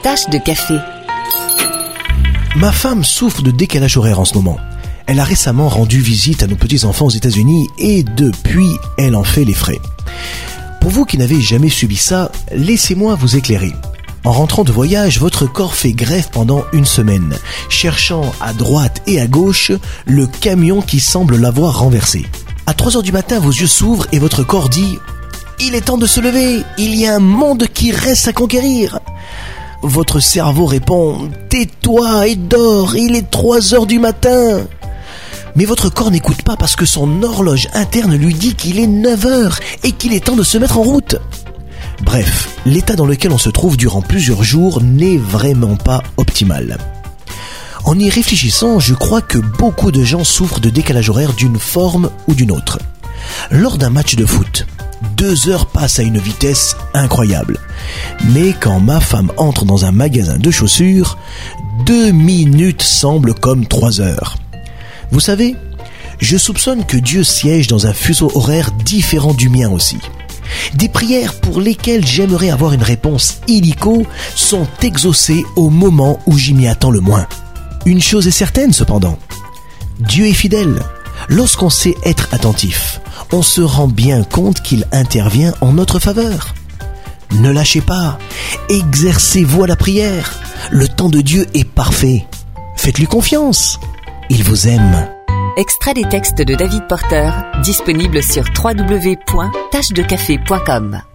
Tache de café. Ma femme souffre de décalage horaire en ce moment. Elle a récemment rendu visite à nos petits-enfants aux États-Unis et depuis, elle en fait les frais. Pour vous qui n'avez jamais subi ça, laissez-moi vous éclairer. En rentrant de voyage, votre corps fait grève pendant une semaine, cherchant à droite et à gauche le camion qui semble l'avoir renversé. À 3h du matin, vos yeux s'ouvrent et votre corps dit « Il est temps de se lever, il y a un monde qui reste à conquérir !» Votre cerveau répond « Tais-toi et dors, il est 3h du matin !» Mais votre corps n'écoute pas parce que son horloge interne lui dit qu'il est 9h et qu'il est temps de se mettre en route. Bref, l'état dans lequel on se trouve durant plusieurs jours n'est vraiment pas optimal. En y réfléchissant, je crois que beaucoup de gens souffrent de décalage horaire d'une forme ou d'une autre. Lors d'un match de foot, 2 heures passent à une vitesse incroyable. Mais quand ma femme entre dans un magasin de chaussures, 2 minutes semblent comme 3 heures. Vous savez, je soupçonne que Dieu siège dans un fuseau horaire différent du mien aussi. Des prières pour lesquelles j'aimerais avoir une réponse illico sont exaucées au moment où j'y m'y attends le moins. Une chose est certaine cependant, Dieu est fidèle. Lorsqu'on sait être attentif, on se rend bien compte qu'il intervient en notre faveur. Ne lâchez pas, exercez-vous à la prière. Le temps de Dieu est parfait. Faites-lui confiance. Il vous aime. Extrait des textes de David Porter, disponible sur www.tachedecafé.com.